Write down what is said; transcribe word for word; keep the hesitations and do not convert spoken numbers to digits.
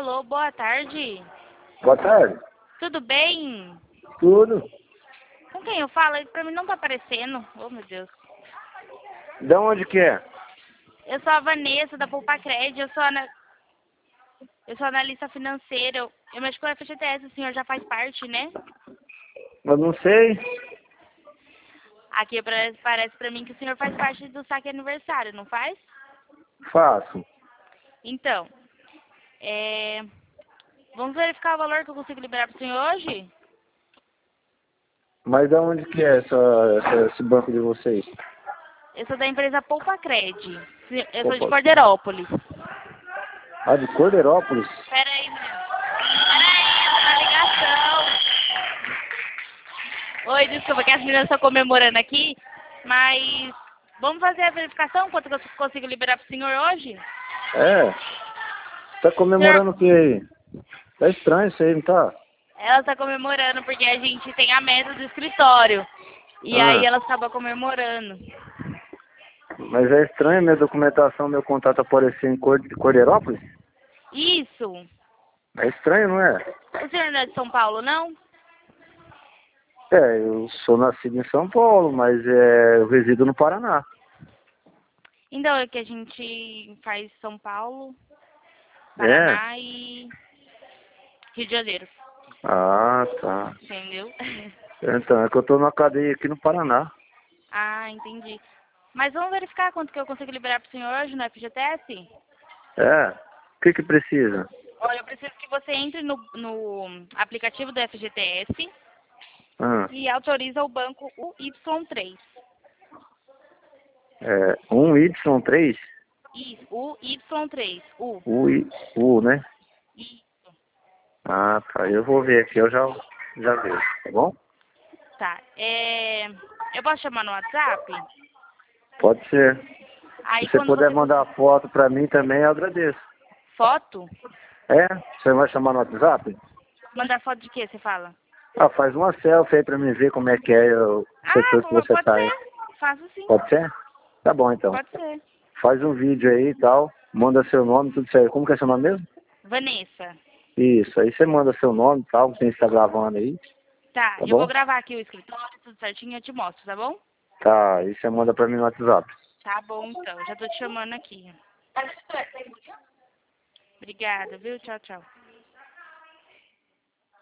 Alô, boa tarde. Boa tarde. Tudo bem? Tudo. Com quem eu falo? Pra mim não tá aparecendo. Oh, meu Deus. De onde que é? Eu sou a Vanessa, da Poupa Crédito. Eu sou, ana... eu sou analista financeira. Eu, eu mexo com a F G T S. O senhor já faz parte, né? Eu não sei. Aqui parece, parece pra mim que o senhor faz parte do saque aniversário, não faz? Faço. Então, é... vamos verificar o valor que eu consigo liberar pro senhor hoje? Mas de onde que é essa, essa- esse banco de vocês? Eu sou da empresa Poupa Crédito. Eu sou de Poupa- Cordeirópolis. Ah, de Cordeirópolis? Pera aí, meu. Pera aí, tô na ligação. Oi, desculpa que as meninas estão comemorando aqui, mas vamos fazer a verificação, quanto que eu consigo liberar pro senhor hoje? É. Tá comemorando o que aí? Tá estranho isso aí, não tá? Ela está comemorando porque a gente tem a meta do escritório. E aí Ah, ela estava comemorando. mas é estranho minha documentação, meu contato aparecer em Cord- Cordeirópolis? Isso. É estranho, não é? O senhor não é de São Paulo, não? É, eu sou nascido em São Paulo, mas é, eu resido no Paraná. Então é que a gente faz São Paulo, É? Paraná e Rio de Janeiro. Ah, tá. Entendeu? Então, é que eu tô na cadeia aqui no Paraná. Ah, entendi. Mas vamos verificar quanto que eu consigo liberar pro senhor hoje no F G T S? É? O que que precisa? Olha, eu preciso que você entre no, no aplicativo do F G T S Ah, e autoriza o banco U Y três. é, um Y três? Isso, U Y três. U. U, I- U, né? Isso. Ah, tá. Eu vou ver aqui, eu já, já vejo, tá bom? Tá. É, eu posso chamar no WhatsApp? Pode ser. Aí Se você quando puder você... mandar foto pra mim também, eu agradeço. Foto? É? Você vai chamar no WhatsApp? Mandar foto de quê, você fala? Ah, faz uma selfie aí pra mim ver como é que é o Ah, setor que pô, você pode tá aí. ser. Faço sim. Pode ser? Tá bom, então. Pode ser. Faz um vídeo aí e tal, manda seu nome, tudo certo. Como que é seu nome mesmo? Vanessa. Isso, aí você manda seu nome e tal, você está gravando aí, Tá, tá eu vou bom? gravar aqui o escritório, tudo certinho, e eu te mostro, tá bom? Tá, aí você manda pra mim no WhatsApp. Tá bom, então. Já tô te chamando aqui. Obrigada, viu? Tchau, tchau.